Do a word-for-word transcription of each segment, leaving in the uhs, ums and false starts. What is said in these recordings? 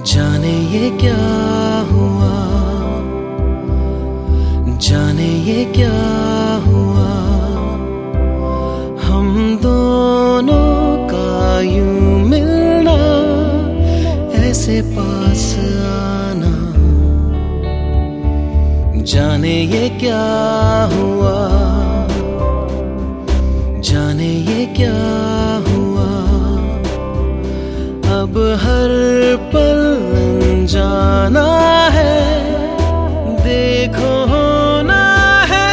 जाने ये क्या हुआ, जाने ये क्या हुआ, हम दोनों का यूं मिलना, ऐसे पास आना। जाने ये क्या हुआ, जाने ये क्या हुआ, अब हर पल जाना है, देखो होना है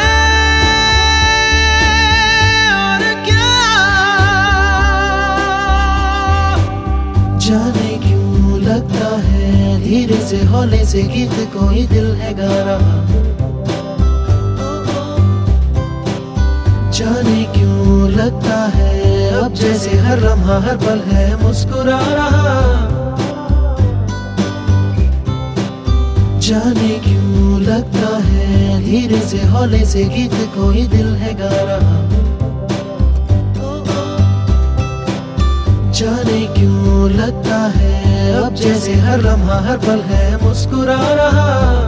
और क्या। जाने क्यों लगता है धीरे से हौले से गीत कोई दिल है गा रहा। जाने क्यों लगता है अब जैसे हर लम्हा हर पल है मुस्कुरा रहा। जाने क्यों लगता है धीरे से हौले से गीत कोई दिल है गा रहा। जाने क्यों लगता है अब जैसे हर लम्हा हर पल है मुस्कुरा रहा।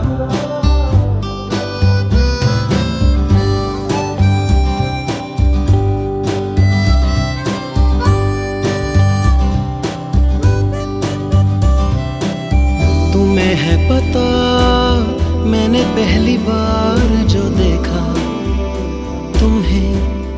तुम्हें है पता मैंने पहली बार जो देखा तुम्हें,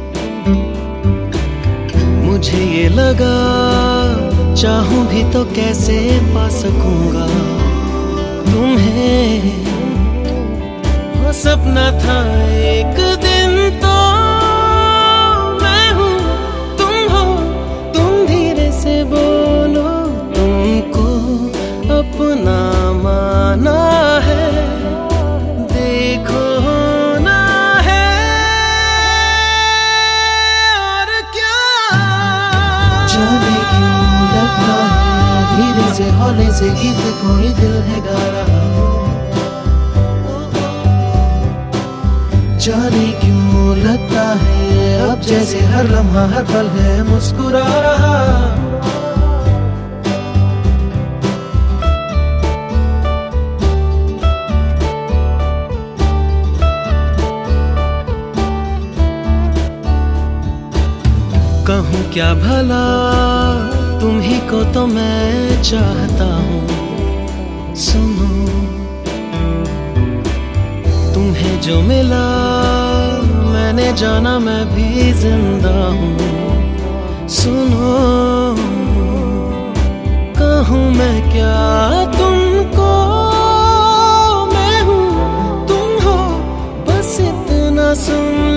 मुझे ये लगा चाहूं भी तो कैसे पा सकूंगा तुम्हें। वो सपना था एक दिन तो मैं हूं तुम हो, तुम धीरे से बोलो तुमको अपना माना है, देखो होना है और क्या। जाने क्यों लगता है धीरे से हौले से गीत कोई दिल है गा रहा। जाने क्यों लगता है अब जैसे हर लम्हा हर पल है मुस्कुरा रहा। कहूँ क्या भला तुम ही को तो मैं चाहता हूँ। सुनो तुम्हें जो मिला मैंने जाना मैं भी जिंदा हूँ। सुनो कहूँ मैं क्या तुमको, मैं हूँ तुम हो, बस इतना सुन